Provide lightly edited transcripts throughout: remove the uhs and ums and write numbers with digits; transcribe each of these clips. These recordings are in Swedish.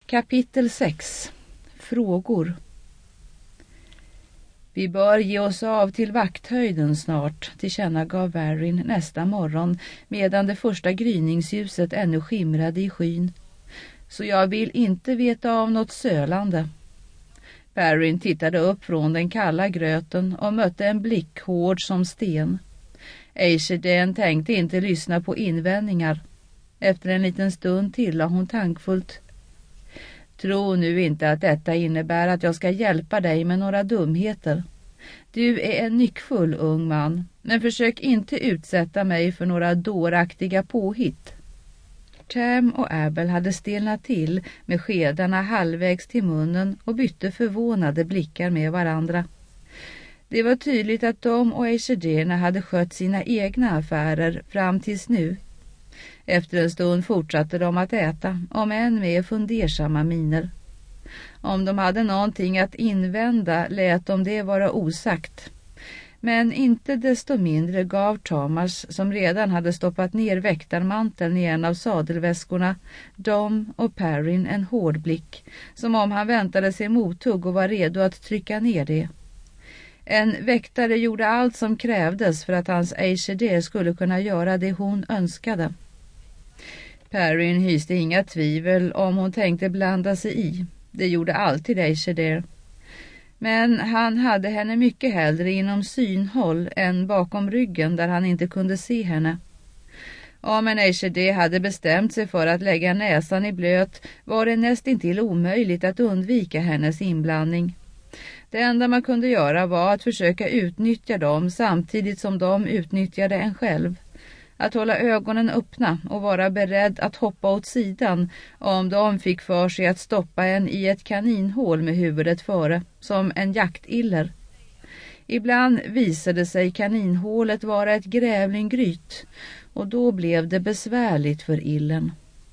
Kapitel 6. Frågor. Vi bör ge oss av till vakthöjden snart, tillkännagav Varyn nästa morgon medan det första gryningsljuset ännu skimrade i skyn. Så jag vill inte veta av något sölande. Varyn tittade upp från den kalla gröten och mötte en blick hård som sten. Aisherdene tänkte inte lyssna på invändningar. Efter en liten stund tillade hon tankfullt: Tro nu inte att detta innebär att jag ska hjälpa dig med några dumheter. Du är en nyckfull ung man, men försök inte utsätta mig för några dåraktiga påhitt. Tam och Abel hade stelnat till med skedarna halvvägs till munnen och bytte förvånade blickar med varandra. Det var tydligt att de och Aisherdene hade skött sina egna affärer fram tills nu. Efter en stund fortsatte de att äta, om än med fundersamma miner. Om de hade någonting att invända lät de det vara osagt. Men inte desto mindre gav Thomas, som redan hade stoppat ner väktarmanteln i en av sadelväskorna, Dom och Perrin en hård blick, som om han väntade sig mothugg och var redo att trycka ner det. En väktare gjorde allt som krävdes för att hans Aisherdene skulle kunna göra det hon önskade. Perrin hyste inga tvivel om hon tänkte blanda sig i. Det gjorde alltid Aisherdene. Men han hade henne mycket hellre inom synhåll än bakom ryggen där han inte kunde se henne. Om en Aisherdene hade bestämt sig för att lägga näsan i blöt var det nästintill omöjligt att undvika hennes inblandning. Det enda man kunde göra var att försöka utnyttja dem samtidigt som de utnyttjade en själv. Att hålla ögonen öppna och vara beredd att hoppa åt sidan om de fick för sig att stoppa en i ett kaninhål med huvudet före, som en jaktiller. Ibland visade sig kaninhålet vara ett grävlinggryt och då blev det besvärligt för illen.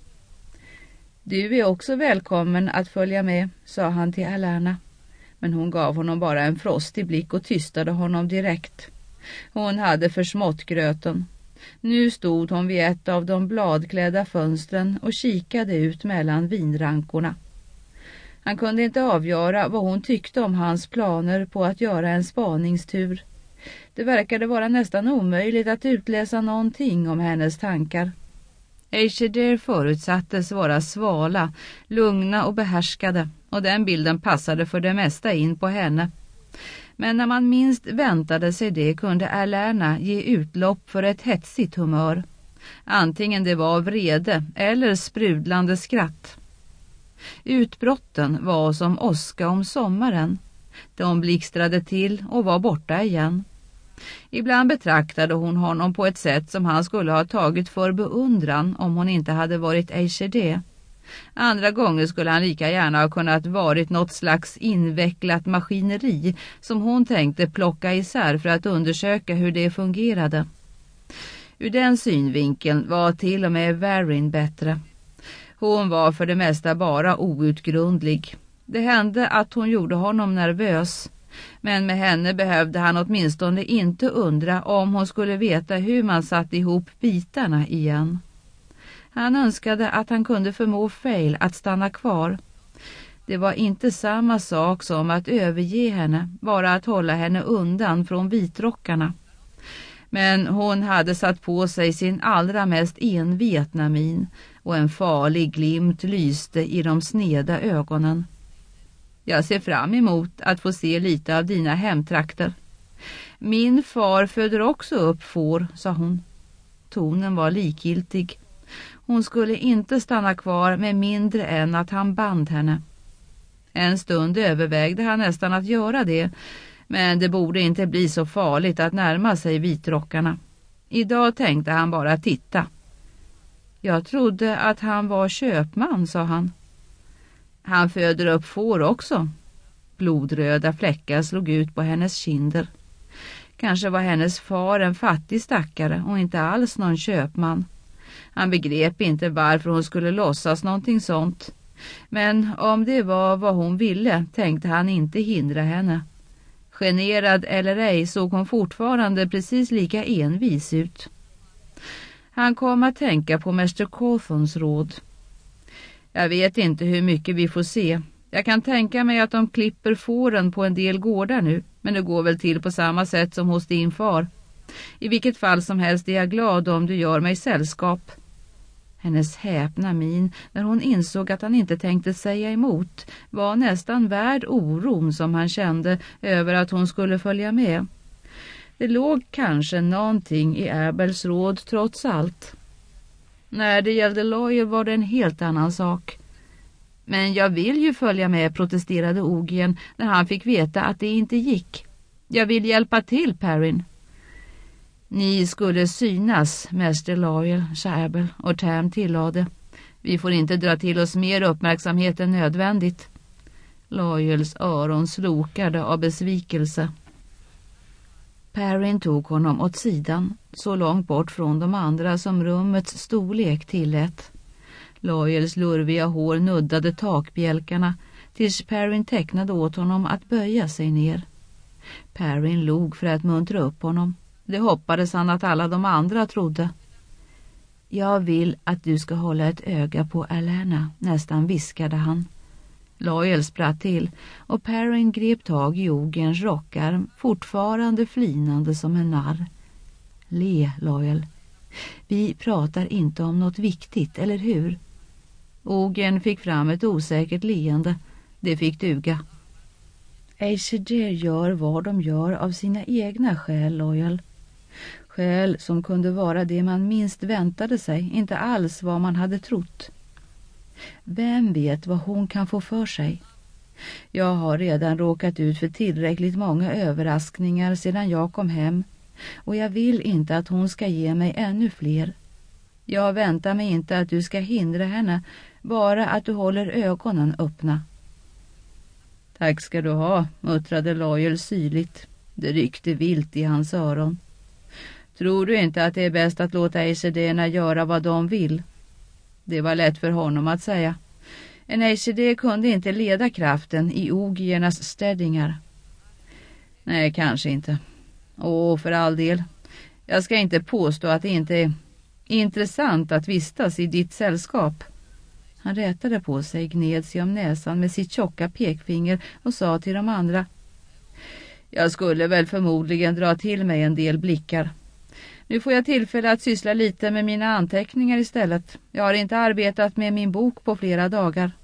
Du är också välkommen att följa med, sa han till Alerna. Men hon gav honom bara en frostig blick och tystade honom direkt. Hon hade försmått gröten. Nu stod hon vid ett av de bladklädda fönstren och kikade ut mellan vinrankorna. Han kunde inte avgöra vad hon tyckte om hans planer på att göra en spaningstur. Det verkade vara nästan omöjligt att utläsa någonting om hennes tankar. Aisherdene förutsattes vara svala, lugna och behärskade, och den bilden passade för det mesta in på henne. Men när man minst väntade sig det kunde Alerna ge utlopp för ett hetsigt humör. Antingen det var vrede eller sprudlande skratt. Utbrotten var som åska om sommaren. De blixtrade till och var borta igen. Ibland betraktade hon honom på ett sätt som han skulle ha tagit för beundran om hon inte hade varit Aisherdene. Andra gånger skulle han lika gärna ha kunnat varit något slags invecklat maskineri som hon tänkte plocka isär för att undersöka hur det fungerade. Ur den synvinkeln var till och med Varyn bättre. Hon var för det mesta bara outgrundlig. Det hände att hon gjorde honom nervös. Men med henne behövde han åtminstone inte undra om hon skulle veta hur man satt ihop bitarna igen. Han önskade att han kunde förmå Fail att stanna kvar. Det var inte samma sak som att överge henne, bara att hålla henne undan från vitrockarna. Men hon hade satt på sig sin allra mest envetna min och en farlig glimt lyste i de sneda ögonen. Jag ser fram emot att få se lite av dina hemtrakter. Min far föder också upp får, sa hon. Tonen var likgiltig. Hon skulle inte stanna kvar med mindre än att han band henne. En stund övervägde han nästan att göra det, men det borde inte bli så farligt att närma sig vitrockarna. Idag tänkte han bara titta. Jag trodde att han var köpman, sa han. Han föder upp får också. Blodröda fläckar slog ut på hennes kinder. Kanske var hennes far en fattig stackare och inte alls någon köpman. Han begrep inte varför hon skulle låtsas någonting sånt. Men om det var vad hon ville tänkte han inte hindra henne. Generad eller ej såg hon fortfarande precis lika envis ut. Han kom att tänka på Mäster Cawthons råd. Jag vet inte hur mycket vi får se. Jag kan tänka mig att de klipper fåren på en del gårdar nu, men det går väl till på samma sätt som hos din far. I vilket fall som helst är jag glad om du gör mig sällskap. Hennes häpna min när hon insåg att han inte tänkte säga emot var nästan värd oron som han kände över att hon skulle följa med. Det låg kanske någonting i Abels råd trots allt. När det gällde Loyal var det en helt annan sak. Men jag vill ju följa med, protesterade Ogien när han fick veta att det inte gick. Jag vill hjälpa till, Perrin. Ni skulle synas, mäster Loyal, sa Abel, och Tam tillade. Vi får inte dra till oss mer uppmärksamhet än nödvändigt. Loyals öron slokade av besvikelse. Perrin tog honom åt sidan, så långt bort från de andra som rummets storlek tillät. Loyals lurviga hår nuddade takbjälkarna tills Perrin tecknade åt honom att böja sig ner. Perrin log för att muntra upp honom. Det hoppades han att alla de andra trodde. Jag vill att du ska hålla ett öga på Alana, nästan viskade han. Loyal spratt till och Perrin grep tag i Ogiens rockarm, fortfarande flinande som en narr. Le, Loyal. Vi pratar inte om något viktigt, eller hur? Ogien fick fram ett osäkert leende. Det fick duga. Aesir gör vad de gör av sina egna skäl, Loyal. Skäl som kunde vara det man minst väntade sig, inte alls vad man hade trott. Vem vet vad hon kan få för sig? Jag har redan råkat ut för tillräckligt många överraskningar sedan jag kom hem, och jag vill inte att hon ska ge mig ännu fler. Jag väntar mig inte att du ska hindra henne, bara att du håller ögonen öppna. Tack ska du ha, muttrade Loyal syrligt. Det ryckte vilt i hans öron. Tror du inte att det är bäst att låta Aesir göra vad de vill? Det var lätt för honom att säga. En Aesir kunde inte leda kraften i Ogiernas städingar. Nej, kanske inte. För all del. Jag ska inte påstå att det inte är intressant att vistas i ditt sällskap. Han rätade på sig, gned sig om näsan med sitt tjocka pekfinger och sa till de andra. Jag skulle väl förmodligen dra till mig en del blickar. Nu får jag tillfälle att syssla lite med mina anteckningar istället. Jag har inte arbetat med min bok på flera dagar.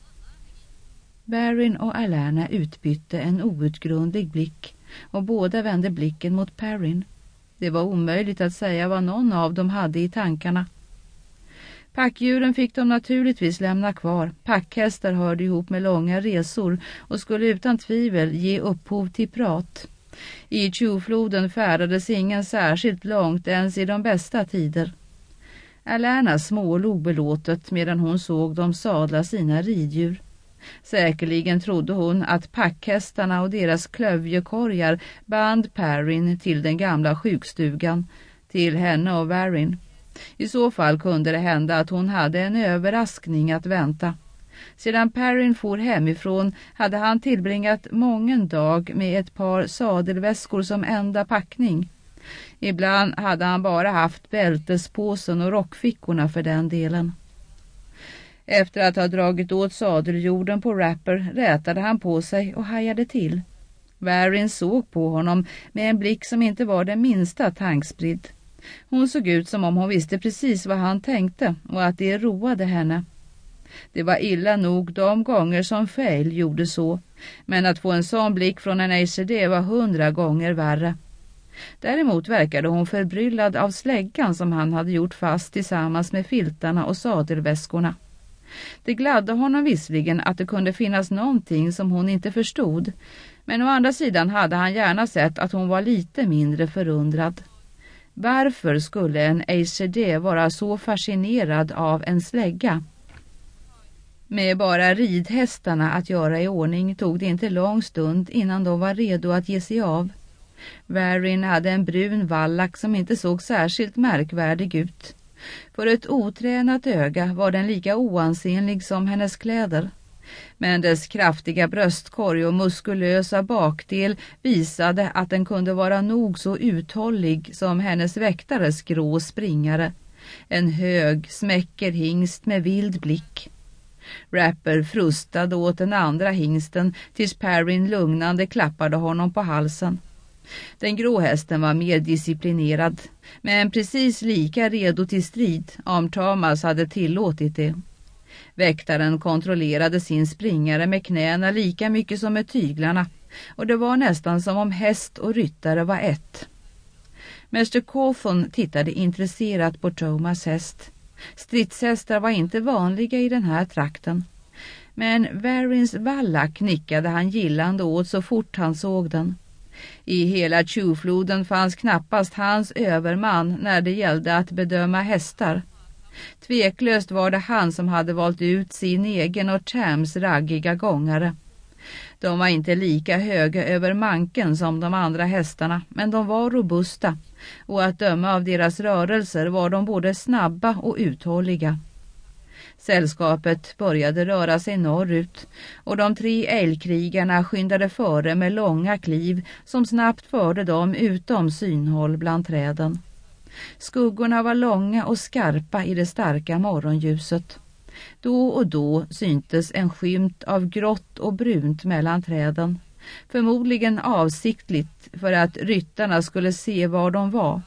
Perrin och Alana utbytte en outgrundlig blick och båda vände blicken mot Perrin. Det var omöjligt att säga vad någon av dem hade i tankarna. Packdjuren fick de naturligtvis lämna kvar. Packhästar hörde ihop med långa resor och skulle utan tvivel ge upphov till prat. I Tjufloden färdades ingen särskilt långt ens i de bästa tider. Alana smålog belåtet medan hon såg dem sadla sina riddjur. Säkerligen trodde hon att packhästarna och deras klövjekorgar band Perrin till den gamla sjukstugan, till henne och Varyn. I så fall kunde det hända att hon hade en överraskning att vänta. Sedan Perrin for hemifrån hade han tillbringat mången dag med ett par sadelväskor som enda packning. Ibland hade han bara haft bältespåsen och rockfickorna för den delen. Efter att ha dragit åt sadeljorden på Rapper rätade han på sig och hajade till. Varyn såg på honom med en blick som inte var den minsta tankspridd. Hon såg ut som om hon visste precis vad han tänkte och att det roade henne. Det var illa nog de gånger som Fail gjorde så, men att få en sån blick från en Aesir var 100 gånger värre. Däremot verkade hon förbryllad av släggan som han hade gjort fast tillsammans med filtarna och sadelväskorna. Det gladde honom visserligen att det kunde finnas någonting som hon inte förstod, men å andra sidan hade han gärna sett att hon var lite mindre förundrad. Varför skulle en Aesir vara så fascinerad av en slägga? Med bara ridhästarna att göra i ordning tog det inte lång stund innan de var redo att ge sig av. Varyn hade en brun vallack som inte såg särskilt märkvärdig ut. För ett otränat öga var den lika oansenlig som hennes kläder. Men dess kraftiga bröstkorg och muskulösa bakdel visade att den kunde vara nog så uthållig som hennes väktares grå springare. En hög, smäcker hingst med vild blick. Rapper frustade åt den andra hingsten tills Perrin lugnande klappade honom på halsen. Den grå hästen var mer disciplinerad, men precis lika redo till strid om Thomas hade tillåtit det. Väktaren kontrollerade sin springare med knäna lika mycket som med tyglarna, och det var nästan som om häst och ryttare var ett. Mäster Cawthon tittade intresserat på Thomas häst. Stridshästar var inte vanliga i den här trakten. Men Varins vallack nickade han gillande åt så fort han såg den. I hela Tjuvfloden fanns knappast hans överman när det gällde att bedöma hästar. Tveklöst var det han som hade valt ut sin egen och Tams raggiga gångare. De var inte lika höga över manken som de andra hästarna, men de var robusta, och att döma av deras rörelser var de både snabba och uthålliga. Sällskapet började röra sig norrut, och de 3 älgkrigarna skyndade före med långa kliv som snabbt förde dem utom synhåll bland träden. Skuggorna var långa och skarpa i det starka morgonljuset. Då och då syntes en skymt av grått och brunt mellan träden, förmodligen avsiktligt för att ryttarna skulle se var de var.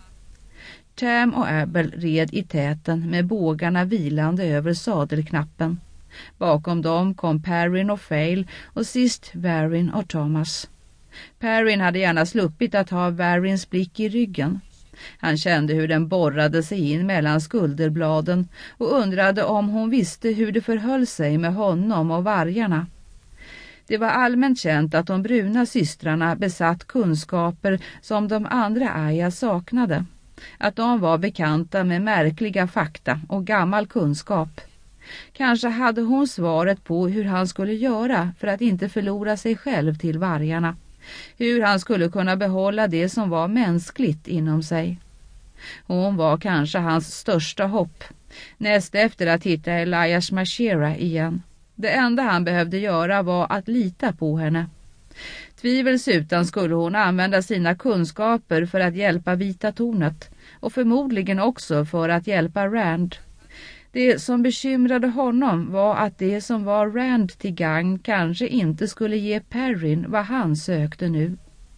Tam och Abel red i täten med bågarna vilande över sadelknappen. Bakom dem kom Perrin och Fail och sist Varin och Thomas. Perrin hade gärna sluppit att ha Varins blick i ryggen. Han kände hur den borrade sig in mellan skulderbladen och undrade om hon visste hur det förhöll sig med honom och vargarna. Det var allmänt känt att de bruna systrarna besatt kunskaper som de andra Aya saknade. Att de var bekanta med märkliga fakta och gammal kunskap. Kanske hade hon svaret på hur han skulle göra för att inte förlora sig själv till vargarna. Hur han skulle kunna behålla det som var mänskligt inom sig. Hon var kanske hans största hopp. Näst efter att hitta Elias Mashera igen. Det enda han behövde göra var att lita på henne. Tvivelsutan skulle hon använda sina kunskaper för att hjälpa Vita tornet. Och förmodligen också för att hjälpa Rand. Det som bekymrade honom var att det som var Rand till gagn kanske inte skulle ge Perrin vad han sökte nu.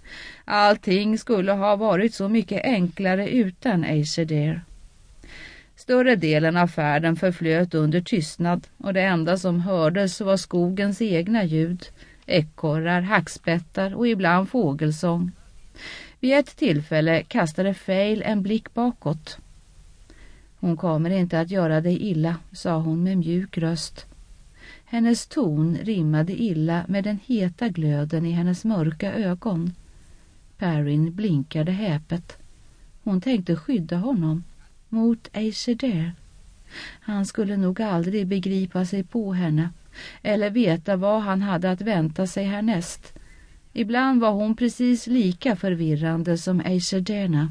Allting skulle ha varit så mycket enklare utan Acer. Större delen av färden förflöt under tystnad, och det enda som hördes var skogens egna ljud, ekorrar, hackspettar och ibland fågelsång. Vid ett tillfälle kastade Fail en blick bakåt. Hon kommer inte att göra dig illa, sa hon med mjuk röst. Hennes ton rimmade illa med den heta glöden i hennes mörka ögon. Perrin blinkade häpet. Hon tänkte skydda honom mot Acer. Han skulle nog aldrig begripa sig på henne eller veta vad han hade att vänta sig härnäst. Ibland var hon precis lika förvirrande som Acer.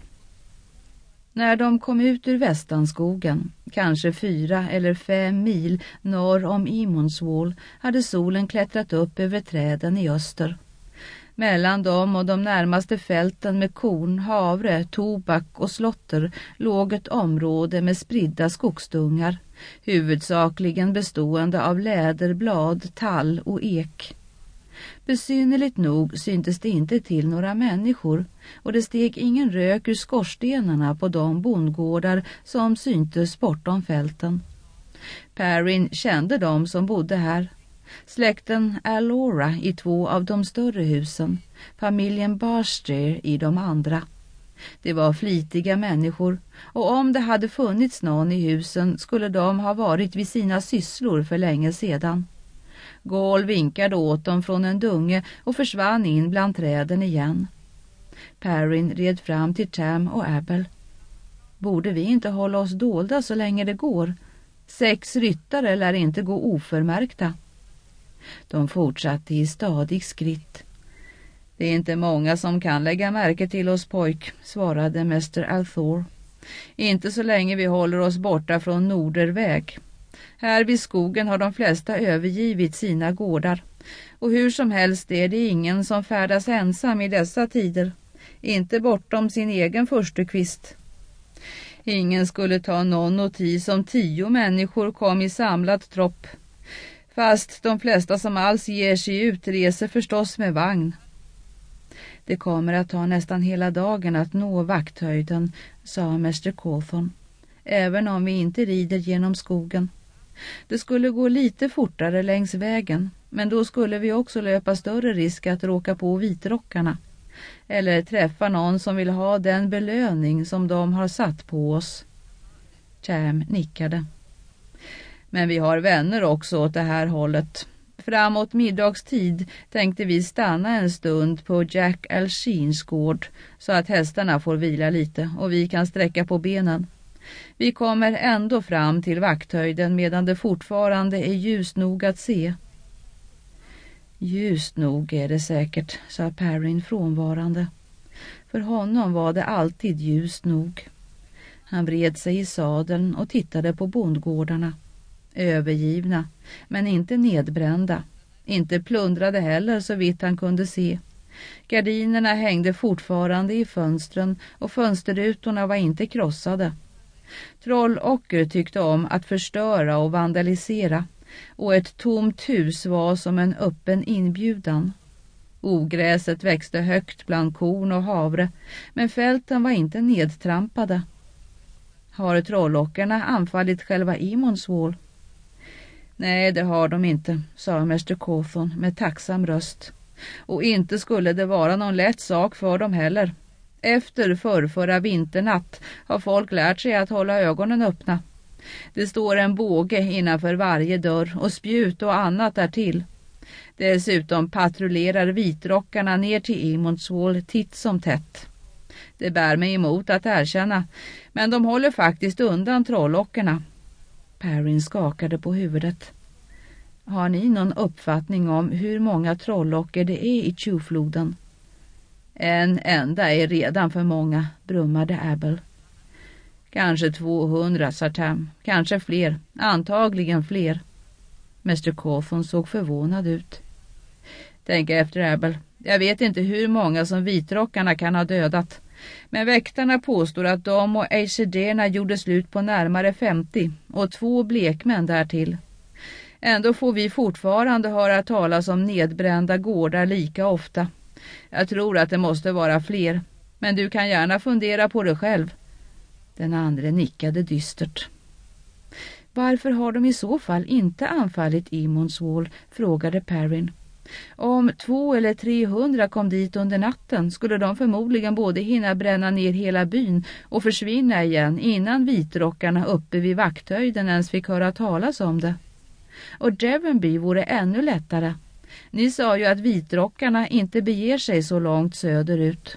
När de kom ut ur Västanskogen, kanske 4 eller 5 mil norr om Imonswall, hade solen klättrat upp över träden i öster. Mellan dem och de närmaste fälten med korn, havre, tobak och slotter låg ett område med spridda skogsdungar, huvudsakligen bestående av läderblad, tall och ek. Besynnerligt nog syntes det inte till några människor, och det steg ingen rök ur skorstenarna på de bondgårdar som syntes bortom fälten. Perrin kände dem som bodde här. Släkten Alora i 2 av de större husen, familjen Barster i de andra. Det var flitiga människor, och om det hade funnits någon i husen skulle de ha varit vid sina sysslor för länge sedan. Gaul vinkade åt dem från en dunge och försvann in bland träden igen. Perrin red fram till Tam och Abel. Borde vi inte hålla oss dolda så länge det går? 6 ryttare lär inte gå oförmärkta. De fortsatte i stadig skritt. Det är inte många som kan lägga märke till oss, pojk, svarade Mäster Althor. Inte så länge vi håller oss borta från Norderväg. Här vid skogen har de flesta övergivit sina gårdar. Och hur som helst är det ingen som färdas ensam i dessa tider. Inte bortom sin egen förstukvist. Ingen skulle ta någon notis om 10 människor kom i samlad tropp. Fast de flesta som alls ger sig ut reser förstås med vagn. Det kommer att ta nästan hela dagen att nå vakthöjden, sa Mäster Cawthon, även om vi inte rider genom skogen. Det skulle gå lite fortare längs vägen, men då skulle vi också löpa större risk att råka på vitrockarna. Eller träffa någon som vill ha den belöning som de har satt på oss. Cham nickade. Men vi har vänner också åt det här hållet. Framåt middagstid tänkte vi stanna en stund på Jack Alsheens gård så att hästarna får vila lite och vi kan sträcka på benen. Vi kommer ändå fram till vakthöjden medan det fortfarande är ljust nog att se. Ljust nog är det säkert, sa Perrin frånvarande. För honom var det alltid ljust nog. Han vred sig i sadeln och tittade på bondgårdarna. Övergivna, men inte nedbrända. Inte plundrade heller så vitt han kunde se. Gardinerna hängde fortfarande i fönstren och fönsterrutorna var inte krossade. Trollocker tyckte om att förstöra och vandalisera, och ett tomt hus var som en öppen inbjudan. Ogräset växte högt bland korn och havre, men fälten var inte nedtrampade. Har trollockerna anfallit själva Emonswall? Nej, det har de inte, sa Mäster Cawthon med tacksam röst. Och inte skulle det vara någon lätt sak för dem heller. Efter förra vinternatt har folk lärt sig att hålla ögonen öppna. Det står en båge innanför varje dörr och spjut och annat därtill. Dessutom patrullerar vitrockarna ner till Emonswall titt som tätt. Det bär mig emot att erkänna, men de håller faktiskt undan trollockerna. Perrin skakade på huvudet. Har ni någon uppfattning om hur många trollocker det är i Tjuvfloden? En enda är redan för många, brummade Abel. Kanske 200, sa Tam. Kanske fler. Antagligen fler. Mäster Cawthon såg förvånad ut. Tänk efter, Abel. Jag vet inte hur många som vitrockarna kan ha dödat. Men väktarna påstår att de och Eisederna gjorde slut på närmare 50 och 2 blekmän därtill. Ändå får vi fortfarande höra talas om nedbrända gårdar lika ofta. Jag tror att det måste vara fler, men du kan gärna fundera på det själv. Den andra nickade dystert. Varför har de i så fall inte anfallit Emonswall, frågade Perrin. Om 200 eller 300 kom dit under natten skulle de förmodligen både hinna bränna ner hela byn och försvinna igen innan vitrockarna uppe vid vakthöjden ens fick höra talas om det. Och Devonby vore ännu lättare. Ni sa ju att vitrockarna inte beger sig så långt söderut.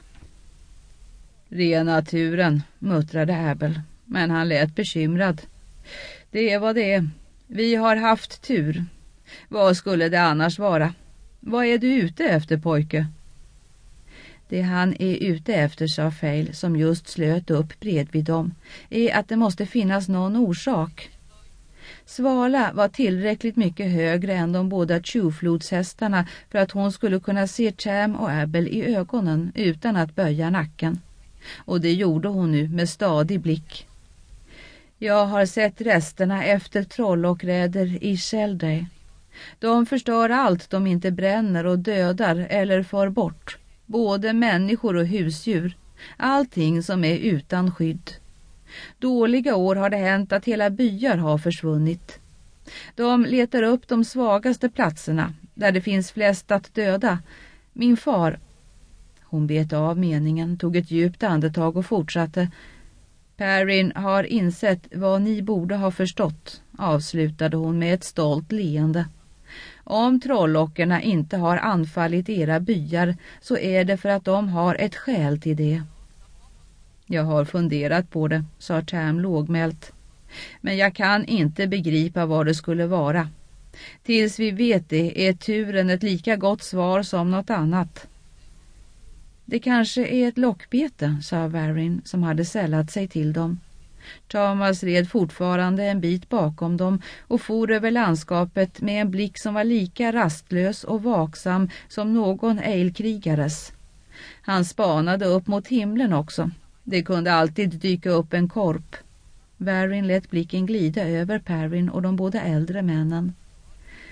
Rena turen, muttrade Abel, men han lät bekymrad. Det är vad det är. Vi har haft tur. Vad skulle det annars vara? Vad är du ute efter, pojke? Det han är ute efter, sa Fail, som just slöt upp bredvid dem, är att det måste finnas någon orsak. Svala var tillräckligt mycket högre än de båda tjuvflodshästarna för att hon skulle kunna se Cham och Abel i ögonen utan att böja nacken. Och det gjorde hon nu med stadig blick. Jag har sett resterna efter trollokräder i Shelday. De förstör allt de inte bränner och dödar eller för bort. Både människor och husdjur. Allting som är utan skydd. Dåliga år har det hänt att hela byar har försvunnit. De letar upp de svagaste platserna, där det finns flest att döda. Min far... Hon bet av meningen, tog ett djupt andetag och fortsatte. Perrin har insett vad ni borde ha förstått, avslutade hon med ett stolt leende. Om trollockerna inte har anfallit era byar så är det för att de har ett skäl till det. Jag har funderat på det, sa Tam lågmält. Men jag kan inte begripa vad det skulle vara. Tills vi vet det är turen ett lika gott svar som något annat. Det kanske är ett lockbete, sa Varyn som hade sällat sig till dem. Thomas red fortfarande en bit bakom dem och for över landskapet med en blick som var lika rastlös och vaksam som någon ejlkrigares. Han spanade upp mot himlen också. Det kunde alltid dyka upp en korp. Varyn lät blicken glida över Perrin och de båda äldre männen.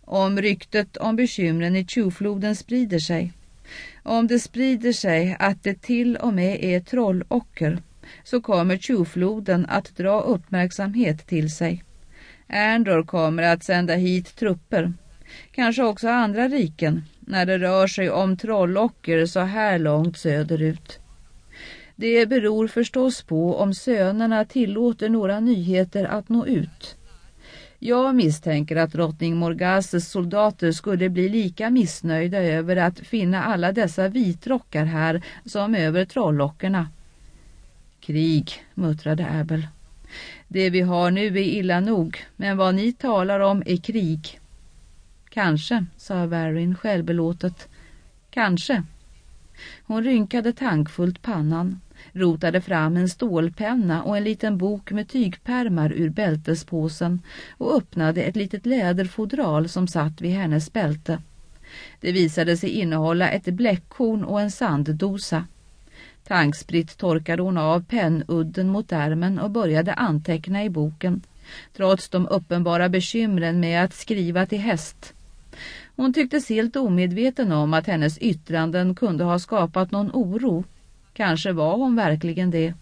Om ryktet om bekymren i Tjuvfloden sprider sig, om det sprider sig att det till och med är trollocker, så kommer Tjuvfloden att dra uppmärksamhet till sig. Andor kommer att sända hit trupper, kanske också andra riken, när det rör sig om trollocker så här långt söderut. Det beror förstås på om sönerna tillåter några nyheter att nå ut. Jag misstänker att drottning Morgases soldater skulle bli lika missnöjda över att finna alla dessa vitrockar här som över trollockerna. Krig, muttrade Abel. Det vi har nu är illa nog, men vad ni talar om är krig. Kanske, sa Varin självbelåtet. Kanske. Hon rynkade tankfullt pannan, rotade fram en stålpenna och en liten bok med tygpärmar ur bältespåsen och öppnade ett litet läderfodral som satt vid hennes bälte. Det visade sig innehålla ett bläckhorn och en sanddosa. Tankspritt torkade hon av pennudden mot ärmen och började anteckna i boken, trots de uppenbara bekymren med att skriva till häst. Hon tycktes helt omedveten om att hennes yttranden kunde ha skapat någon oro. Kanske var hon verkligen det.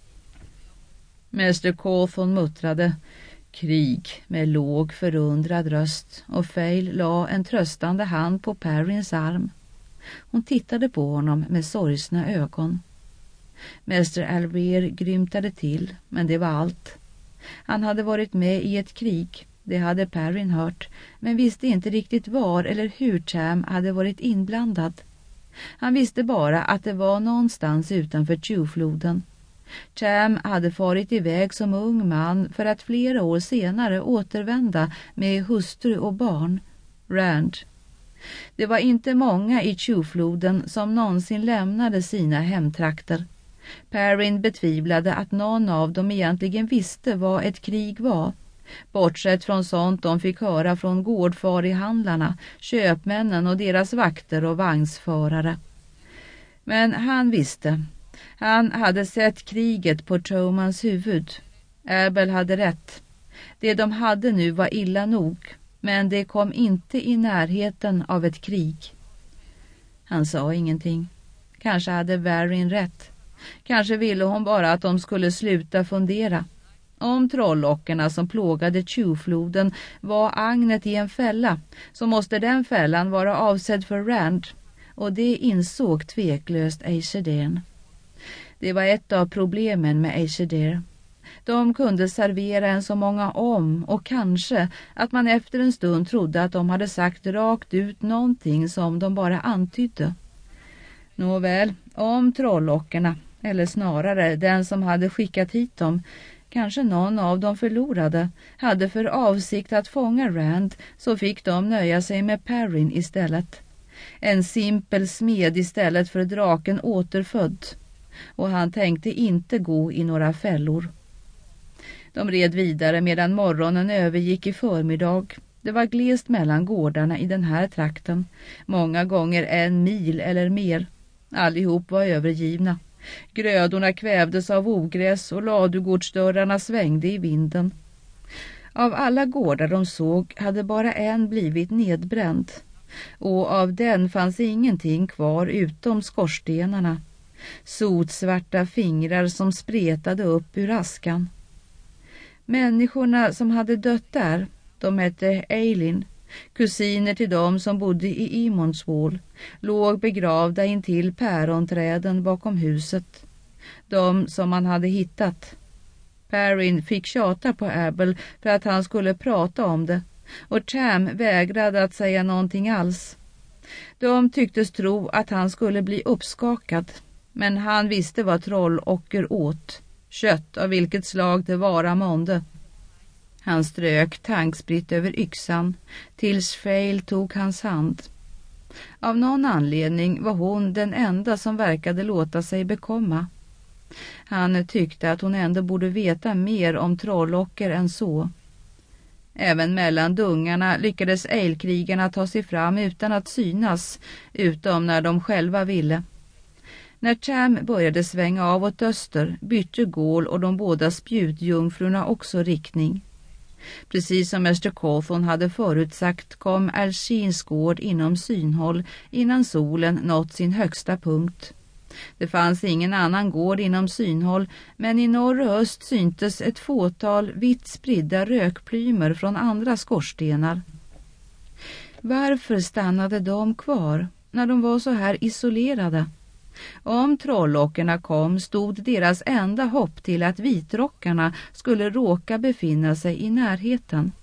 Mäster Cawthon muttrade krig med låg förundrad röst och Fail la en tröstande hand på Perrins arm. Hon tittade på honom med sorgsna ögon. Mäster Alver grymtade till, men det var allt. Han hade varit med i ett krig, det hade Perrin hört, men visste inte riktigt var eller hur Cham hade varit inblandad. Han visste bara att det var någonstans utanför Tjuvfloden. Cham hade farit iväg som ung man för att flera år senare återvända med hustru och barn, Rand. Det var inte många i Tjuvfloden som någonsin lämnade sina hemtrakter. Perrin betvivlade att någon av dem egentligen visste vad ett krig var, bortsett från sånt de fick höra från gårdfarihandlarna, köpmännen och deras vakter och vagnsförare. Men han visste. Han hade sett kriget på Tomans huvud. Abel hade rätt. Det de hade nu var illa nog, men det kom inte i närheten av ett krig. Han sa ingenting. Kanske hade Varin rätt. Kanske ville hon bara att de skulle sluta fundera. Om trollockerna som plågade Tjuvfloden var agnet i en fälla, så måste den fällan vara avsedd för Rand, och det insåg tveklöst Aishadern. Det var ett av problemen med Aishadern. De kunde servera en så många om, och kanske att man efter en stund trodde att de hade sagt rakt ut någonting som de bara antydde. Nåväl, om trollockerna, eller snarare den som hade skickat hit dem, kanske någon av dem förlorade, hade för avsikt att fånga Rand, så fick de nöja sig med Perrin istället. En simpel smed istället för draken återfödd. Och han tänkte inte gå i några fällor. De red vidare medan morgonen övergick i förmiddag. Det var glest mellan gårdarna i den här trakten. Många gånger 1 mil eller mer. Allihop var övergivna. Grödorna kvävdes av ogräs och ladugårdsdörrarna svängde i vinden. Av alla gårdar de såg hade bara en blivit nedbränd. Och av den fanns ingenting kvar utom skorstenarna. Sotsvarta fingrar som spretade upp ur askan. Människorna som hade dött där, de hette Eilin, kusiner till dem som bodde i Imonswall, låg begravda intill päronträden bakom huset. De som man hade hittat. Perrin fick tjata på Abel för att han skulle prata om det, och Cham vägrade att säga någonting alls. De tycktes tro att han skulle bli uppskakad, men han visste vad trollocker åt. Kött av vilket slag det vara månde. Han strök tankspritt över yxan tills Fail tog hans hand. Av någon anledning var hon den enda som verkade låta sig bekomma. Han tyckte att hon ändå borde veta mer om trollocker än så. Även mellan dungarna lyckades eilkrigarna ta sig fram utan att synas, utom när de själva ville. När Cham började svänga av åt öster bytte Gål och de båda spjutjungfrurna också riktning. Precis som Mr. Cawthon hade förutsagt kom Alsins gård inom synhåll innan solen nått sin högsta punkt. Det fanns ingen annan gård inom synhåll, men i norr och öst syntes ett fåtal vitt spridda rökplymer från andra skorstenar. Varför stannade de kvar när de var så här isolerade? Om trollockerna kom stod deras enda hopp till att vitrockarna skulle råka befinna sig i närheten.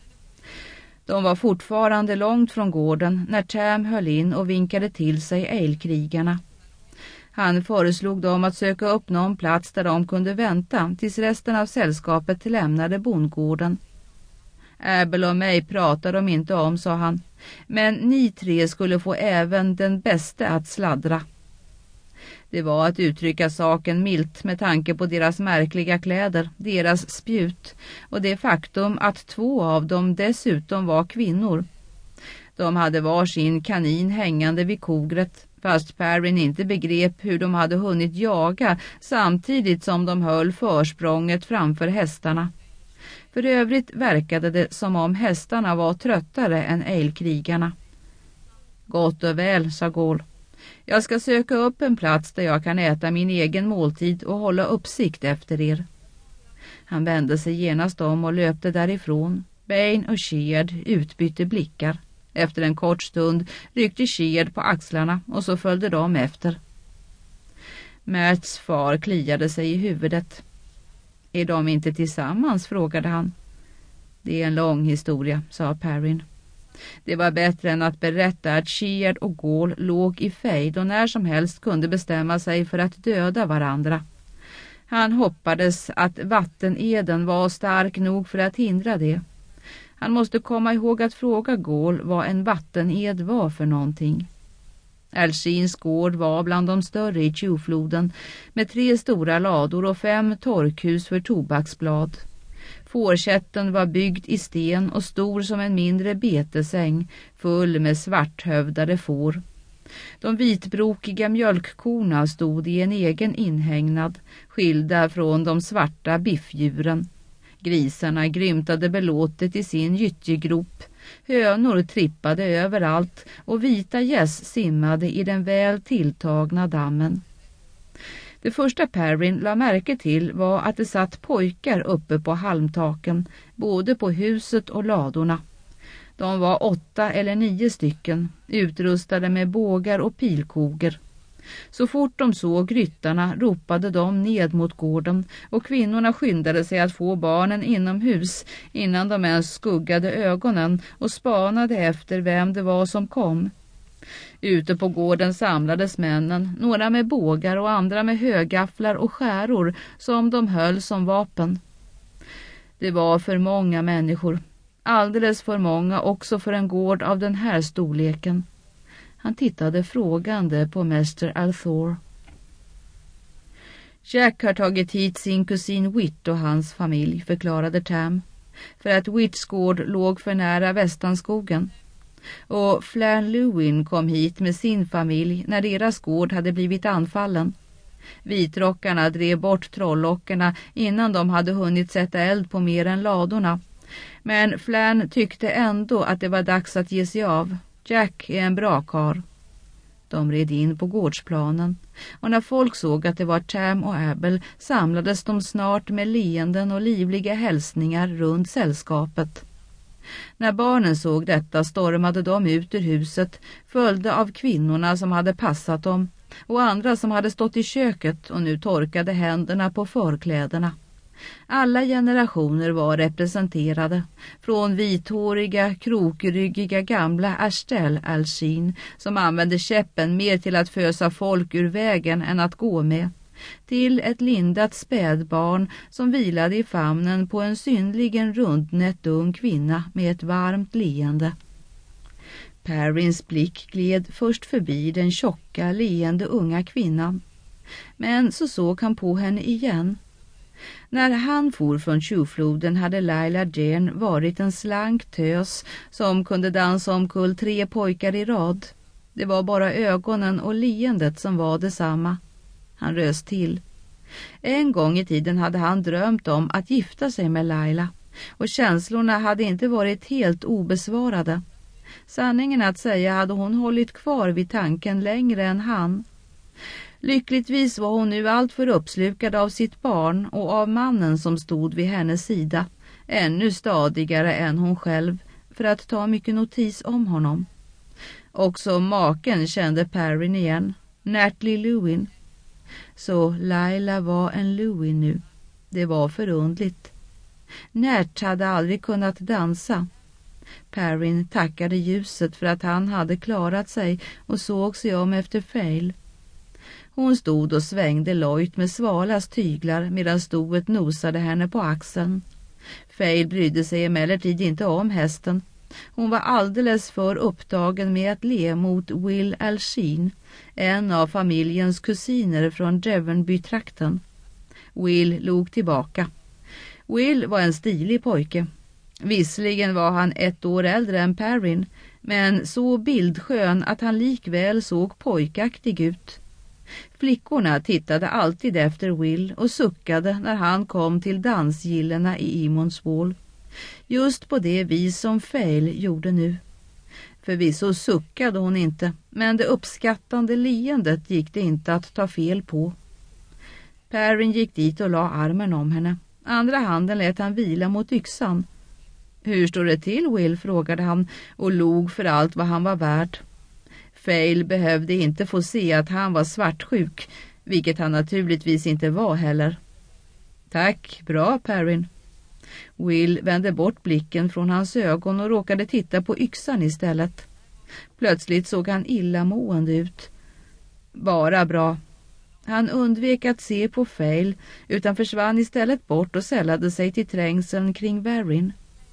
De var fortfarande långt från gården när Tam höll in och vinkade till sig älgkrigarna. Han föreslog dem att söka upp någon plats där de kunde vänta tills resten av sällskapet lämnade bondgården. Abel och mig pratar de inte om, sa han, men ni tre skulle få även den bästa att sladdra. Det var att uttrycka saken milt med tanke på deras märkliga kläder, deras spjut och det faktum att 2 av dem dessutom var kvinnor. De hade var sin kanin hängande vid kogret, fast Perrin inte begrep hur de hade hunnit jaga samtidigt som de höll försprånget framför hästarna. För övrigt verkade det som om hästarna var tröttare än älgkrigarna. Gott och väl, sa Gaul. Jag ska söka upp en plats där jag kan äta min egen måltid och hålla uppsikt efter er. Han vände sig genast om och löpte därifrån. Bane och Sheard utbytte blickar. Efter en kort stund ryckte Sheard på axlarna och så följde de efter. Märts far kliade sig i huvudet. Är de inte tillsammans, frågade han. Det är en lång historia, sa Perrin. Det var bättre än att berätta att Sheard och Gaul låg i fejd och när som helst kunde bestämma sig för att döda varandra. Han hoppades att vatteneden var stark nog för att hindra det. Han måste komma ihåg att fråga Gaul vad en vattened var för någonting. Alsins gård var bland de större i Tjuvfloden med 3 stora lador och 5 torkhus för tobaksblad. Fårkätten var byggd i sten och stor som en mindre betesäng, full med svarthövdade får. De vitbrokiga mjölkkorna stod i en egen inhägnad, skilda från de svarta biffdjuren. Grisarna grymtade belåtet i sin gyttjegrop. Hönor trippade överallt och vita gäss simmade i den väl tilltagna dammen. Det första Perrin la märke till var att det satt pojkar uppe på halmtaken, både på huset och ladorna. De var 8 eller 9 stycken, utrustade med bågar och pilkoger. Så fort de såg ryttarna ropade de ned mot gården och kvinnorna skyndade sig att få barnen inomhus innan de ens skuggade ögonen och spanade efter vem det var som kom. Ute på gården samlades männen, några med bågar och andra med högafflar och skäror som de höll som vapen. Det var för många människor, alldeles för många också för en gård av den här storleken. Han tittade frågande på Mäster Althor. Jack har tagit hit sin kusin Whit och hans familj, förklarade Tam, för att Whits gård låg för nära Västanskogen. Och Flann Lewin kom hit med sin familj när deras gård hade blivit anfallen. Vitrockarna drev bort trollockerna innan de hade hunnit sätta eld på mer än ladorna. Men Flann tyckte ändå att det var dags att ge sig av. Jack är en bra karl. De red in på gårdsplanen och när folk såg att det var Tam och Abel samlades de snart med leenden och livliga hälsningar runt sällskapet. När barnen såg detta stormade de ut ur huset, följda av kvinnorna som hade passat dem och andra som hade stått i köket och nu torkade händerna på förkläderna. Alla generationer var representerade, från vithåriga, krokryggiga gamla Astel Alshin som använde käppen mer till att fösa folk ur vägen än att gå med, till ett lindat spädbarn som vilade i famnen på en synligen rundnätt ung kvinna med ett varmt leende. Perrins blick gled först förbi den tjocka, leende unga kvinnan, men så såg han på henne igen. När han for från Tjuvfloden hade Laila Jane varit en slank tös som kunde dansa omkull 3 pojkar i rad. Det var bara ögonen och leendet som var detsamma. Han rös till. En gång i tiden hade han drömt om att gifta sig med Laila, Och känslorna hade inte varit helt obesvarade. Sanningen att säga hade hon hållit kvar vid tanken längre än han. Lyckligtvis var hon nu allt för uppslukad av sitt barn och av mannen som stod vid hennes sida, ännu stadigare än hon själv, för att ta mycket notis om honom. Också maken kände Perrin igen, Natalie Lewin. Så Laila var en Lewin nu. Det var förundligt. Nat hade aldrig kunnat dansa. Perrin tackade ljuset för att han hade klarat sig och såg sig om efter Fail. Hon stod och svängde lojt med Svalas tyglar medan stoet nosade henne på axeln. Fail brydde sig emellertid inte om hästen. Hon var alldeles för upptagen med att le mot Will Alsheen, en av familjens kusiner från Devonby-trakten. Will log tillbaka. Will var en stilig pojke. Visserligen var han 1 år äldre än Perrin, men så bildskön att han likväl såg pojkaktig ut. Flickorna tittade alltid efter Will och suckade när han kom till dansgillena i Emonswall. Just på det vis som Fail gjorde nu. Förvisso suckade hon inte, men det uppskattande leendet gick det inte att ta fel på. Perrin gick dit och la armen om henne. Andra handen lät han vila mot yxan. Hur står det till, Will, frågade han och log för allt vad han var värd. Fail behövde inte få se att han var svartsjuk, vilket han naturligtvis inte var heller. Tack, bra Perrin. Will vände bort blicken från hans ögon och råkade titta på yxan istället. Plötsligt såg han illamående ut. Bara bra. Han undvek att se på Fail utan försvann istället bort och sällade sig till trängseln kring Varyn.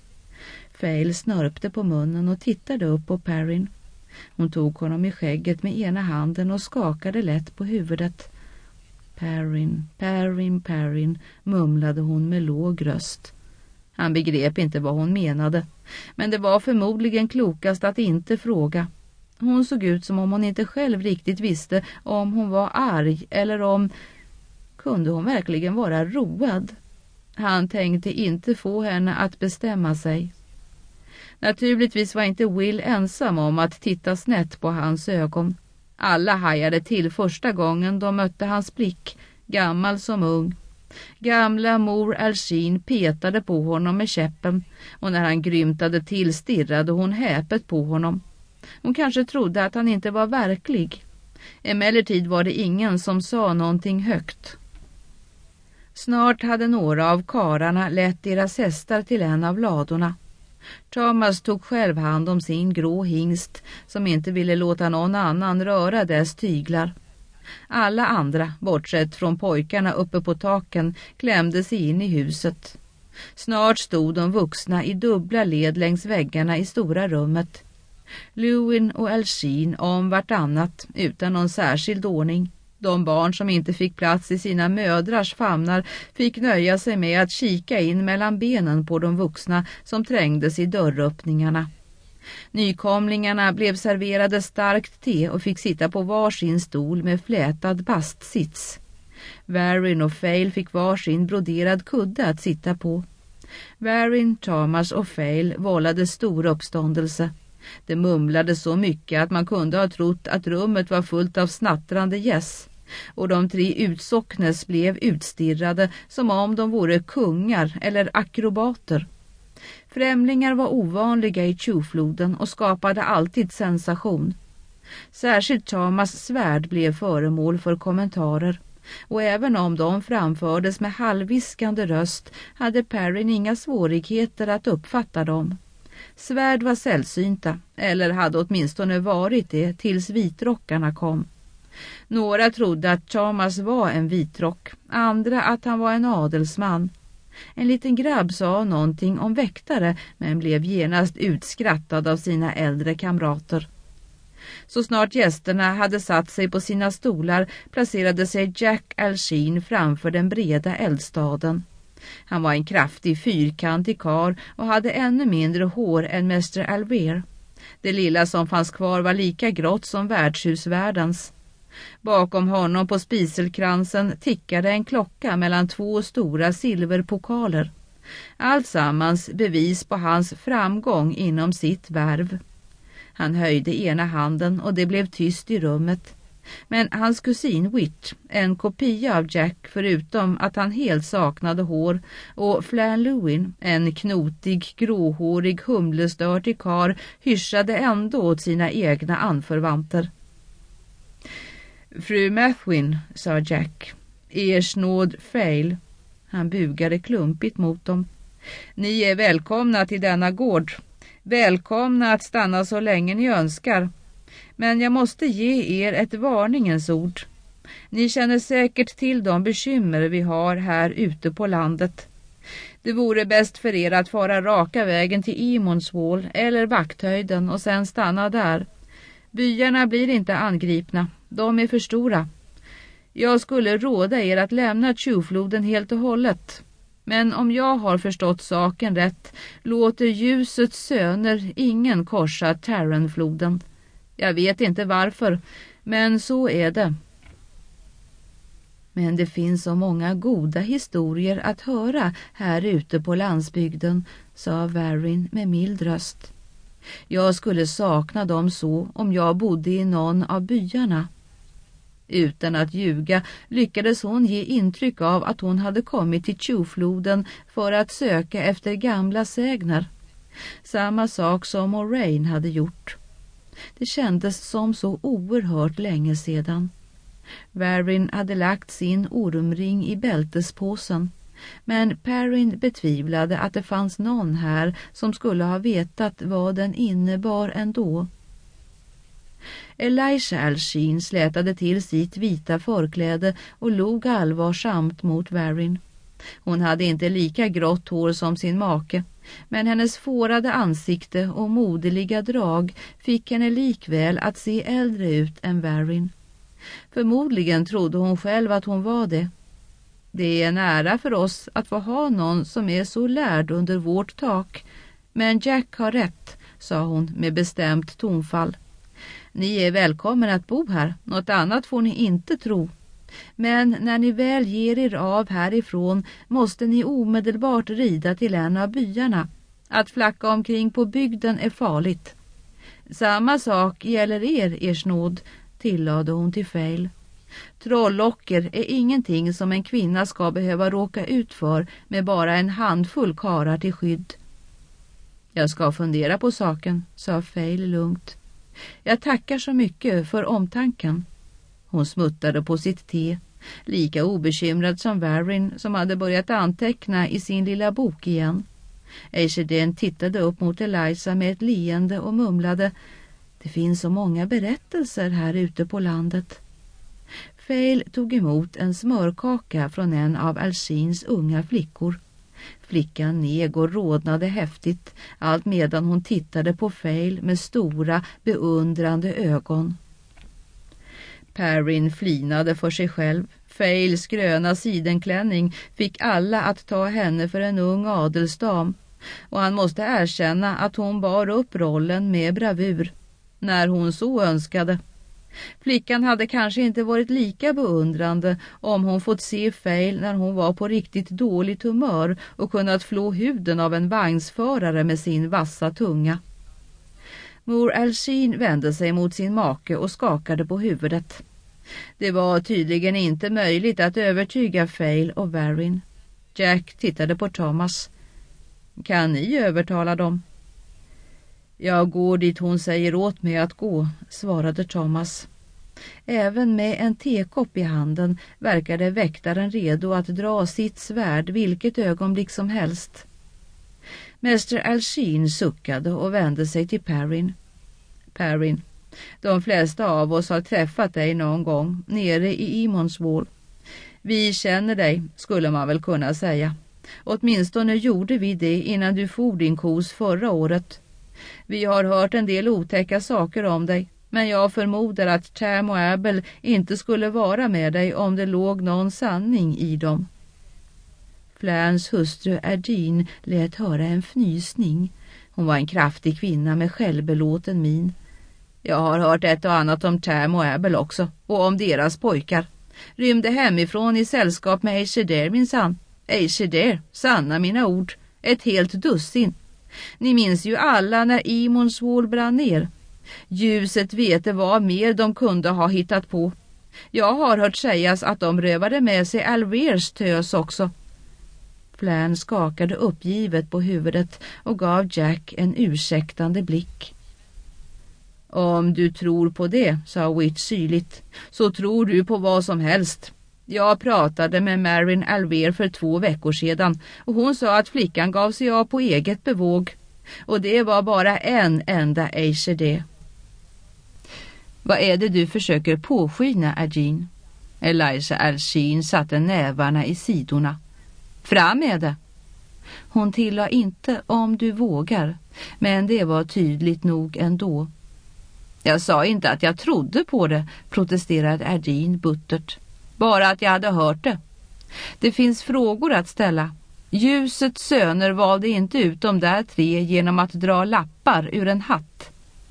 Fail snörpte på munnen och tittade upp på Perrin. Hon tog honom i skägget med ena handen och skakade lätt på huvudet. Perrin, Perrin, Perrin, mumlade hon med låg röst. Han begrep inte vad hon menade, men det var förmodligen klokast att inte fråga. Hon såg ut som om hon inte själv riktigt visste om hon var arg eller om... Kunde hon verkligen vara road? Han tänkte inte få henne att bestämma sig. Naturligtvis var inte Will ensam om att titta snett på hans ögon. Alla hajade till första gången de mötte hans blick, gammal som ung. Gamla mor Alsheen petade på honom med käppen och när han grymtade till stirrade hon häpet på honom. Hon kanske trodde att han inte var verklig. Emellertid var det ingen som sa någonting högt. Snart hade några av kararna lett deras hästar till en av ladorna. Thomas tog själv hand om sin grå hingst som inte ville låta någon annan röra dess tyglar. Alla andra, bortsett från pojkarna uppe på taken, klämde sig in i huset. Snart stod de vuxna i dubbla led längs väggarna i stora rummet. Lewin och Alsheen om vartannat utan någon särskild ordning. De barn som inte fick plats i sina mödrars famnar fick nöja sig med att kika in mellan benen på de vuxna som trängdes i dörröppningarna. Nykomlingarna blev serverade starkt te och fick sitta på varsin stol med flätad bastsits. Varyn och Fail fick varsin broderad kudde att sitta på. Varyn, Thomas och Fail vållade stor uppståndelse. Det mumlade så mycket att man kunde ha trott att rummet var fullt av snattrande gäss. Och de 3 utsocknes blev utstirrade som om de vore kungar eller akrobater. Främlingar var ovanliga i Tjufloden och skapade alltid sensation. Särskilt Thomas svärd blev föremål för kommentarer. Och även om de framfördes med halvviskande röst hade Perrin inga svårigheter att uppfatta dem. Svärd var sällsynta, eller hade åtminstone varit det tills vitrockarna kom. Några trodde att Thomas var en vitrock, andra att han var en adelsman. En liten grabb sa någonting om väktare men blev genast utskrattad av sina äldre kamrater. Så snart gästerna hade satt sig på sina stolar placerade sig Jack Alsheen framför den breda eldstaden. Han var en kraftig fyrkantig karl och hade ännu mindre hår än Mäster Alver. Det lilla som fanns kvar var lika grått som värdshusvärdens. Bakom honom på spiselkransen tickade en klocka mellan 2 stora silverpokaler. Alltsammans bevis på hans framgång inom sitt värv. Han höjde ena handen och det blev tyst i rummet. Men hans kusin Whit, en kopia av Jack förutom att han helt saknade hår, och Flan Lewin, en knotig, gråhårig, humlestörtig karl, hyschade ändå åt sina egna anförvanter. Fru Methwin, sa Jack, ers nåd Fail. Han bugade klumpigt mot dem. Ni är välkomna till denna gård. Välkomna att stanna så länge ni önskar. Men jag måste ge er ett varningens ord. Ni känner säkert till de bekymmer vi har här ute på landet. Det vore bäst för er att fara raka vägen till Emonswall eller Vakthöjden och sen stanna där. Byarna blir inte angripna. De är för stora. Jag skulle råda er att lämna Tjuvfloden helt och hållet. Men om jag har förstått saken rätt låter ljusets söner ingen korsa Tarrenfloden. Jag vet inte varför, men så är det. Men det finns så många goda historier att höra här ute på landsbygden, sa Varin med mild röst. Jag skulle sakna dem så om jag bodde i någon av byarna. Utan att ljuga lyckades hon ge intryck av att hon hade kommit till Tjuvfloden för att söka efter gamla sägner. Samma sak som Moraine hade gjort. Det kändes som så oerhört länge sedan. Varin hade lagt sin ormring i bältespåsen, men Perrin betvivlade att det fanns någon här som skulle ha vetat vad den innebar ändå. Elijah Alsheen slätade till sitt vita förkläde och log allvarsamt mot Varin. Hon hade inte lika grått hår som sin make, men hennes fårade ansikte och moderliga drag fick henne likväl att se äldre ut än Varin. Förmodligen trodde hon själv att hon var det. Det är en ära för oss att få ha någon som är så lärd under vårt tak, men Jack har rätt, sa hon med bestämt tonfall. Ni är välkommen att bo här, något annat får ni inte tro. Men när ni väl ger er av härifrån måste ni omedelbart rida till en av byarna. Att flacka omkring på bygden är farligt. Samma sak gäller ers nåd, tillade hon till Fail. Trollocker är ingenting som en kvinna ska behöva råka ut för med bara en handfull karar till skydd. Jag ska fundera på saken, sa Fail lugnt. Jag tackar så mycket för omtanken. Hon smuttade på sitt te, lika obekymrad som Varin som hade börjat anteckna i sin lilla bok igen. Aishedin tittade upp mot Eliza med ett leende och mumlade: det finns så många berättelser här ute på landet. Fail tog emot en smörkaka från en av Alsheens unga flickor. Flickan neg och rodnade häftigt, allt medan hon tittade på Fail med stora, beundrande ögon. Perrin flinade för sig själv. Fails gröna sidenklänning fick alla att ta henne för en ung adelsdam, och han måste erkänna att hon bar upp rollen med bravur, när hon så önskade. Flickan hade kanske inte varit lika beundrande om hon fått se Fail när hon var på riktigt dåligt humör och kunnat flå huden av en vagnsförare med sin vassa tunga. Mor Alsheen vände sig mot sin make och skakade på huvudet. Det var tydligen inte möjligt att övertyga Fail och Varin. Jack tittade på Thomas. Kan ni övertala dem? Jag går dit hon säger åt mig att gå, svarade Thomas. Även med en tekopp i handen verkade väktaren redo att dra sitt svärd vilket ögonblick som helst. Mäster Alsheen suckade och vände sig till Perrin. Perrin, de flesta av oss har träffat dig någon gång nere i Emonswall. Vi känner dig, skulle man väl kunna säga. Åtminstone gjorde vi det innan du for din kos förra året. Vi har hört en del otäcka saker om dig, men jag förmodar att Tam och Abel inte skulle vara med dig om det låg någon sanning i dem. Flans hustru Erdine lät höra en fnysning. Hon var en kraftig kvinna med självbelåten min. Jag har hört ett och annat om Tam och Abel också, och om deras pojkar. Rymde hemifrån i sällskap med Aishedin minsann. Ej se där, sanna mina ord. Ett helt dussin. Ni minns ju alla när Imonswall brann ner. Ljuset vete vad mer de kunde ha hittat på. Jag har hört sägas att de rövade med sig Alvers tös också. Flann skakade uppgivet på huvudet och gav Jack en ursäktande blick. Om du tror på det, sa Witch syrligt, så tror du på vad som helst. Jag pratade med Marin Alver för 2 veckor sedan och hon sa att flickan gav sig av på eget bevåg. Och det var bara en enda HD. Vad är det du försöker påskina, Agin? Eliza Alshin satte nävarna i sidorna. Fram med det! Hon tillade inte om du vågar, men det var tydligt nog ändå. Jag sa inte att jag trodde på det, protesterade Agin buttert. Bara att jag hade hört det. Det finns frågor att ställa. Ljusets söner valde inte ut de där 3 genom att dra lappar ur en hatt.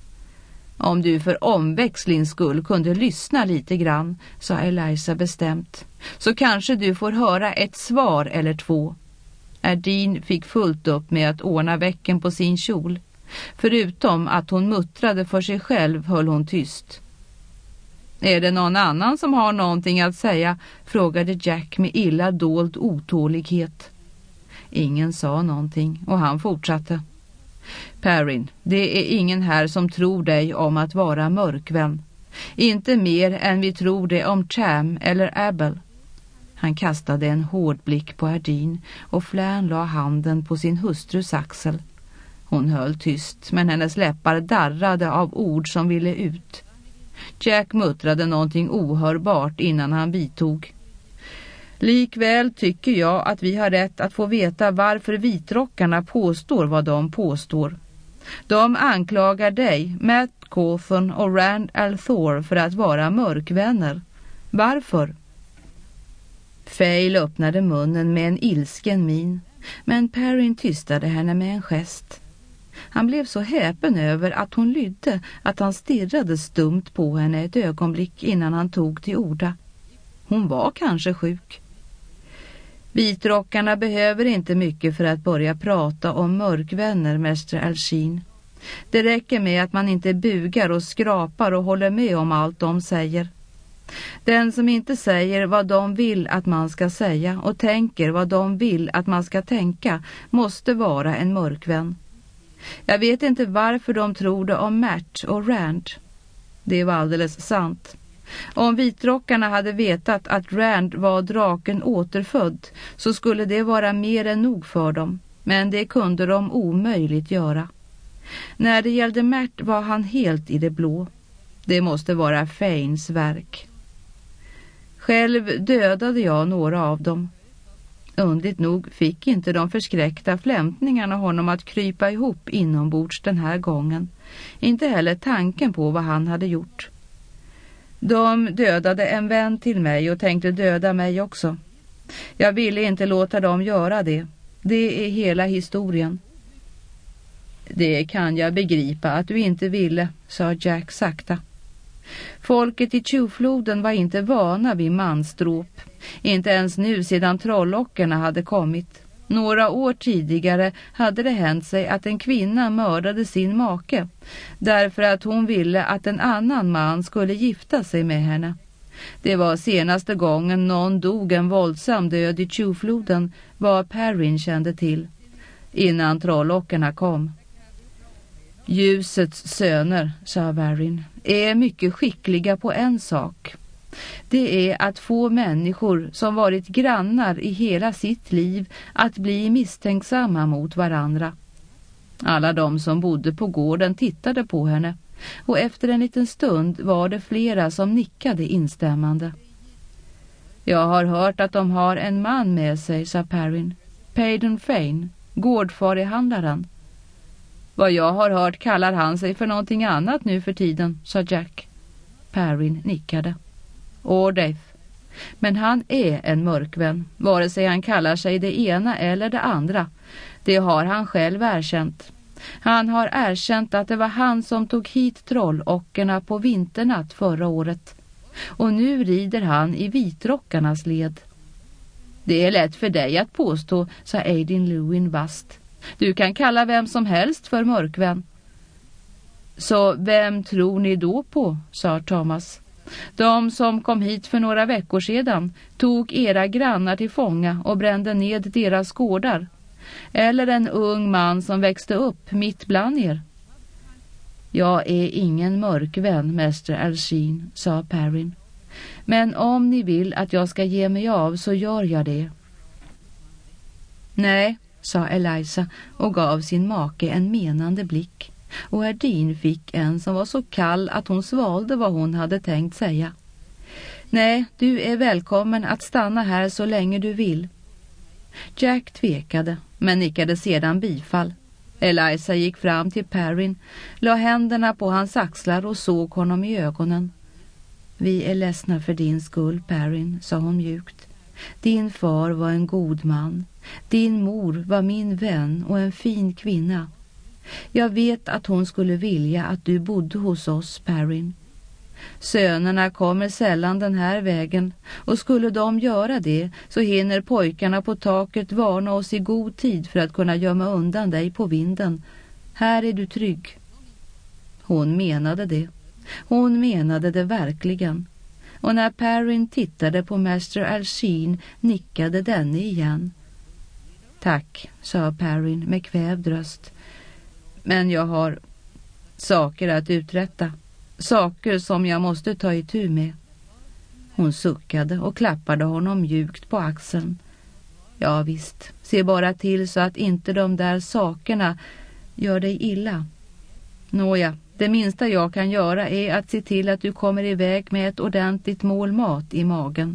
Om du för omväxlings skull kunde lyssna lite grann, sa Eliza bestämt, så kanske du får höra ett svar eller 2. Erdine fick fullt upp med att ordna väcken på sin kjol. Förutom att hon muttrade för sig själv höll hon tyst. Är det någon annan som har någonting att säga? Frågade Jack med illa dold otålighet. Ingen sa någonting och han fortsatte. Perrin, det är ingen här som tror dig om att vara mörkvän. Inte mer än vi tror det om Cham eller Abel. Han kastade en hård blick på Erdine och Flann la handen på sin hustrus axel. Hon höll tyst, men hennes läppar darrade av ord som ville ut. Jack muttrade någonting ohörbart innan han vidtog. Likväl tycker jag att vi har rätt att få veta varför vitrockarna påstår vad de påstår. De anklagar dig, Matt Cawthon och Rand Althor för att vara mörkvänner. Varför? Fail öppnade munnen med en ilsken min, men Perrin tystade henne med en gest. Han blev så häpen över att hon lydde att han stirrade stumt på henne ett ögonblick innan han tog till orda. Hon var kanske sjuk. Vitrockarna behöver inte mycket för att börja prata om mörkvänner, mäster Alshin. Det räcker med att man inte bugar och skrapar och håller med om allt de säger. Den som inte säger vad de vill att man ska säga och tänker vad de vill att man ska tänka måste vara en mörkvän. Jag vet inte varför de tror det om Matt och Rand. Det var alldeles sant. Om vitrockarna hade vetat att Rand var draken återfödd så skulle det vara mer än nog för dem. Men det kunde de omöjligt göra. När det gällde Matt var han helt i det blå. Det måste vara Fains verk. Själv dödade jag några av dem. Undligt nog fick inte de förskräckta flämtningarna honom att krypa ihop inombords den här gången. Inte heller tanken på vad han hade gjort. De dödade en vän till mig och tänkte döda mig också. Jag ville inte låta dem göra det. Det är hela historien. Det kan jag begripa att du inte ville, sa Jack sakta. Folket i Tjuvfloden var inte vana vid mansdråp. Inte ens nu sedan trollockerna hade kommit. Några år tidigare hade det hänt sig att en kvinna mördade sin make därför att hon ville att en annan man skulle gifta sig med henne. Det var senaste gången någon dog en våldsam död i Tjuvfloden vad Perrin kände till. Innan trollockerna kom. Ljusets söner, sa Varin, är mycket skickliga på en sak. Det är att få människor som varit grannar i hela sitt liv att bli misstänksamma mot varandra. Alla de som bodde på gården tittade på henne och efter en liten stund var det flera som nickade instämmande. Jag har hört att de har en man med sig, sa Perrin. Paden Fane, gårdfarihandlaren. Vad jag har hört kallar han sig för någonting annat nu för tiden, sa Jack. Perrin nickade. Ordaith. Men han är en mörkvän, vare sig han kallar sig det ena eller det andra. Det har han själv erkänt. Han har erkänt att det var han som tog hit trollockerna på vinternatt förra året. Och nu rider han i vitrockarnas led. Det är lätt för dig att påstå, sa Aidin Lewin vast. Du kan kalla vem som helst för mörkvän. Så vem tror ni då på, sa Thomas. De som kom hit för några veckor sedan tog era grannar till fånga och brände ned deras gårdar. Eller en ung man som växte upp mitt bland er. Jag är ingen mörkvän, mäster Alshin, sa Perrin. Men om ni vill att jag ska ge mig av så gör jag det. Nej, sa Eliza och gav sin make en menande blick. Och Erdine fick en som var så kall att hon svalde vad hon hade tänkt säga. Nej, du är välkommen att stanna här så länge du vill. Jack tvekade, men nickade sedan bifall. Eliza gick fram till Perrin, la händerna på hans axlar och såg honom i ögonen. Vi är ledsna för din skull, Perrin, sa hon mjukt. Din far var en god man. Din mor var min vän och en fin kvinna. Jag vet att hon skulle vilja att du bodde hos oss, Perrin. Sönerna kommer sällan den här vägen, och skulle de göra det så hinner pojkarna på taket varna oss i god tid för att kunna gömma undan dig på vinden. Här är du trygg. Hon menade det. Hon menade det verkligen. Och när Perrin tittade på mäster Alshin nickade denne igen. Tack, sa Perrin med kvävd röst. Men jag har saker att uträtta. Saker som jag måste ta itu med. Hon suckade och klappade honom mjukt på axeln. Ja visst, se bara till så att inte de där sakerna gör dig illa. Nåja, det minsta jag kan göra är att se till att du kommer iväg med ett ordentligt mål mat i magen.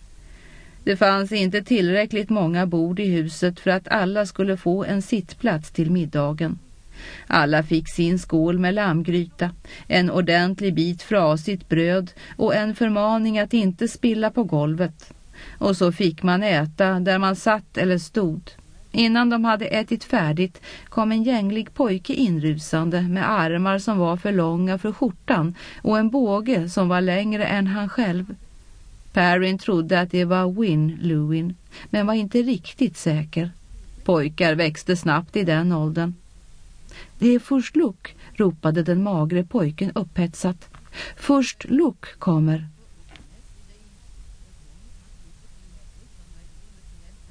Det fanns inte tillräckligt många bord i huset för att alla skulle få en sittplats till middagen. Alla fick sin skål med lammgryta, en ordentlig bit frasigt bröd och en förmaning att inte spilla på golvet. Och så fick man äta där man satt eller stod. Innan de hade ätit färdigt kom en gänglig pojke inrusande med armar som var för långa för skjortan och en båge som var längre än han själv. Perrin trodde att det var Win Lewin, men var inte riktigt säker. Pojkar växte snabbt i den åldern. Det är först Luke, ropade den magre pojken upphetsat. Först Luke kommer.